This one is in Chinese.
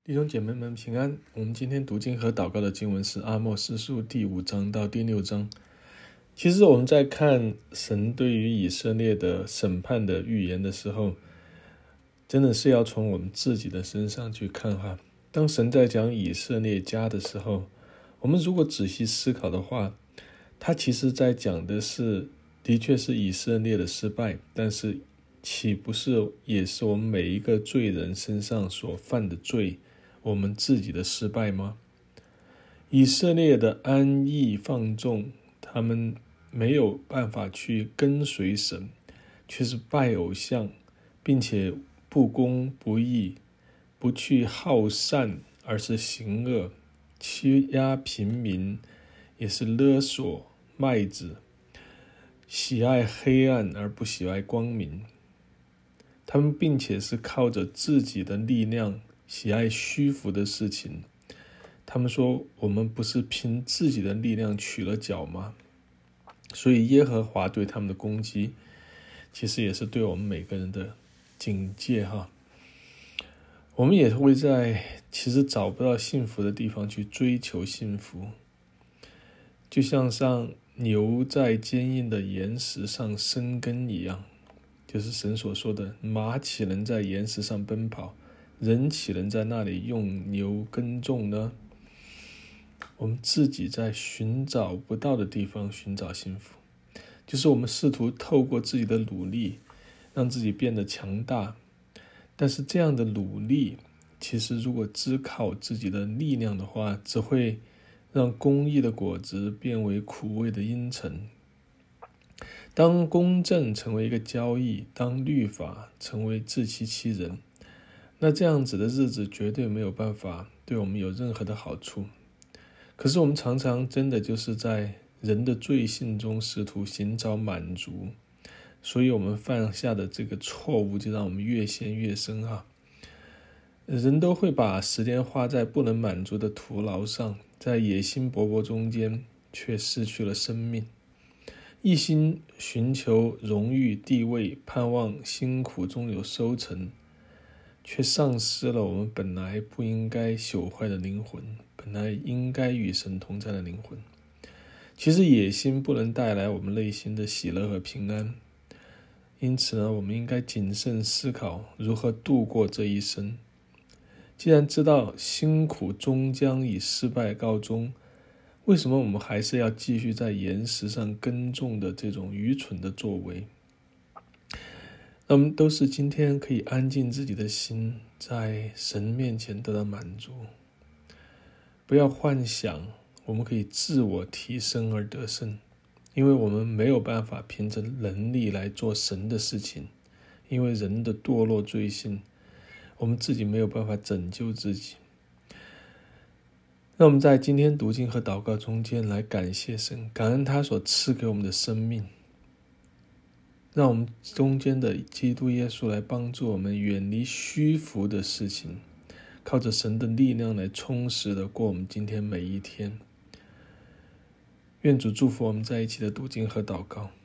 弟兄姐妹们平安。我们今天读经和祷告的经文是阿莫斯书第5章到第6章。其实我们在看神对于以色列的审判的预言的时候，真的是要从我们自己的身上去看哈。当神在讲以色列家的时候，我们如果仔细思考的话，他其实在讲的是，的确是以色列的失败，但是岂不是也是我们每一个罪人身上所犯的罪，我们自己的失败吗？以色列的安逸放纵，他们没有办法去跟随神，却是拜偶像，并且不公不义，不去好善，而是行恶，欺压平民，也是勒索麦子，喜爱黑暗而不喜爱光明。他们并且是靠着自己的力量，喜爱虚浮的事情。他们说，我们不是凭自己的力量取了脚吗？所以耶和华对他们的攻击，其实也是对我们每个人的警戒哈。我们也会在其实找不到幸福的地方去追求幸福，就像牛在坚硬的岩石上生根一样，就是神所说的，马岂能在岩石上奔跑，人岂能在那里用牛耕种呢？我们自己在寻找不到的地方寻找幸福，就是我们试图透过自己的努力让自己变得强大，但是这样的努力其实如果只靠自己的力量的话，只会让公义的果子变为苦味的阴沉。当公正成为一个交易，当律法成为自欺欺人，那这样子的日子绝对没有办法对我们有任何的好处。可是我们常常真的就是在人的罪性中试图寻找满足，所以我们犯下的这个错误就让我们越陷越深哈。人都会把时间花在不能满足的徒劳上，在野心勃勃中间却失去了生命，一心寻求荣誉地位，盼望辛苦中有收成，却丧失了我们本来不应该朽坏的灵魂，本来应该与神同在的灵魂。其实野心不能带来我们内心的喜乐和平安，因此呢，我们应该谨慎思考如何度过这一生。既然知道辛苦终将以失败告终，为什么我们还是要继续在岩石上耕种的这种愚蠢的作为？那我们都是今天可以安静自己的心，在神面前得到满足。不要幻想我们可以自我提升而得胜，因为我们没有办法凭着能力来做神的事情，因为人的堕落罪性，我们自己没有办法拯救自己。那我们在今天读经和祷告中间来感谢神，感恩他所赐给我们的生命，让我们中间的基督耶稣来帮助我们远离虚浮的事情，靠着神的力量来充实的过我们今天每一天。愿主祝福我们在一起的读经和祷告。